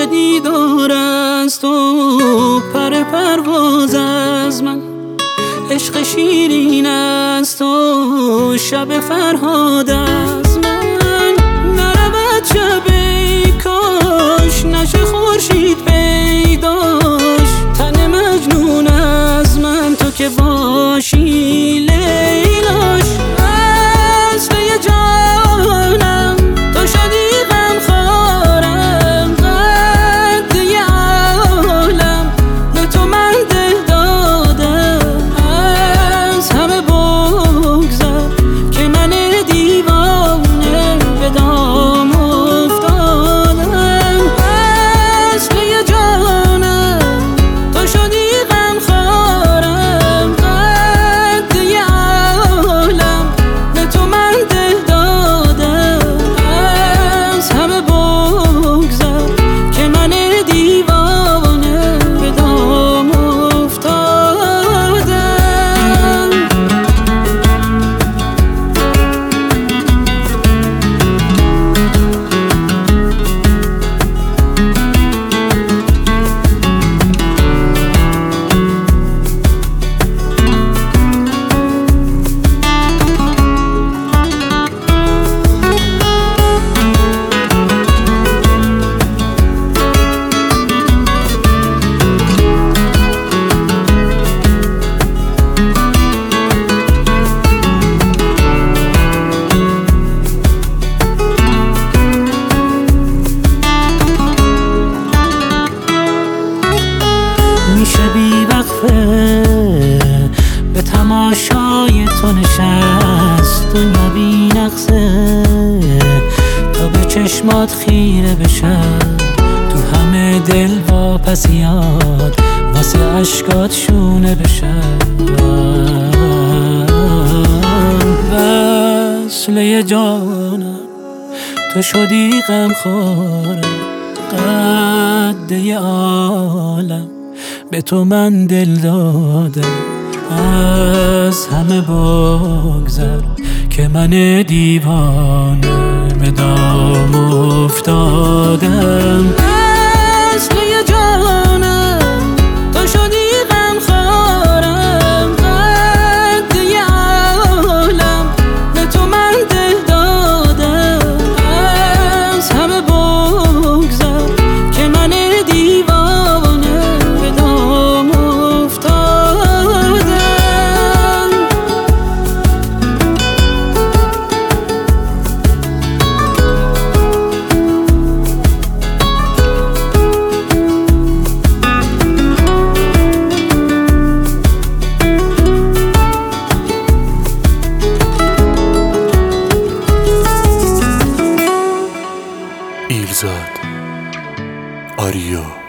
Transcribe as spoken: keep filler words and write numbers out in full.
دیدار از تو، پر پرواز از من، عشق شیرین از تو، شب فرهاد از من. نرود شب ای کاش، نشه خورشید پیداش، تن مجنون از من تو که باشی لیلاش. اصل جانم تو شدی غمخوارم، قد عالم به تو من دل دادم. از همه بگذر که من دیوانه به دام افتادم. اصل جانم تو شدی غمخوارم، قد عالم به تو من دل دادم. از همه بگذر که من دیوانه به دام افتادم. میشه بی وقفه به تماشای تو نشست، دنیا بی نقصه تا به چشمات خیره بشم. تو همه دل واپسیات واسه عشقات شونه بشم. وصله جانم تو شدی غمخوارم، قد عالم به تو من دل دادم. از همه بگذر که من دیوانه به دام افتادم. اصل جانم تو شدی غمخوارم، قد عالم به تو من دل دادم. از همه بگذر که من دیوانه به دام افتادم. ایلزاد آریو